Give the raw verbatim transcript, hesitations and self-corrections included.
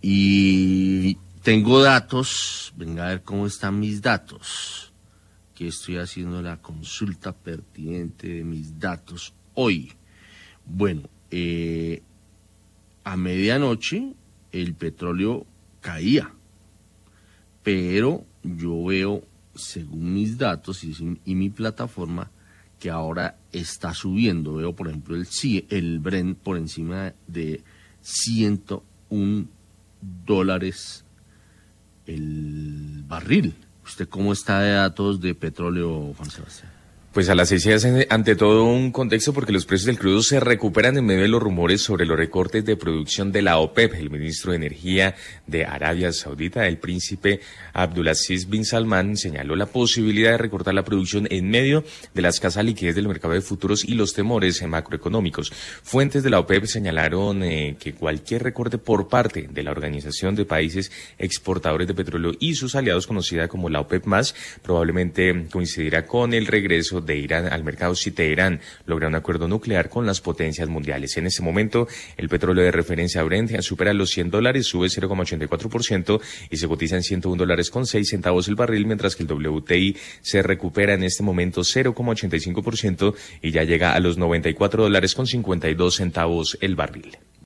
Y tengo datos, venga a ver cómo están mis datos, que estoy haciendo la consulta pertinente de mis datos hoy. Bueno, eh, a medianoche el petróleo caía, pero yo veo, según mis datos y, y mi plataforma, que ahora está subiendo. Veo, por ejemplo, el, el Brent por encima de ciento un dólares el barril. ¿Usted cómo está de datos de petróleo, Juan Sebastián? Pues a las seis se hace ante todo un contexto porque los precios del crudo se recuperan en medio de los rumores sobre los recortes de producción de la OPEP. El ministro de Energía de Arabia Saudita, el príncipe Abdulaziz bin Salman, señaló la posibilidad de recortar la producción en medio de la escasa liquidez del mercado de futuros y los temores macroeconómicos. Fuentes de la OPEP señalaron eh, que cualquier recorte por parte de la Organización de Países Exportadores de Petróleo y sus aliados, conocida como la OPEP más, probablemente coincidirá con el regreso de Irán al mercado si Teherán logra un acuerdo nuclear con las potencias mundiales. En este momento, el petróleo de referencia Brent supera los cien dólares, sube cero coma ochenta y cuatro por ciento y se cotiza en ciento un dólares con seis centavos el barril, mientras que el W T I se recupera en este momento cero coma ochenta y cinco por ciento y ya llega a los noventa y cuatro dólares con cincuenta y dos centavos el barril.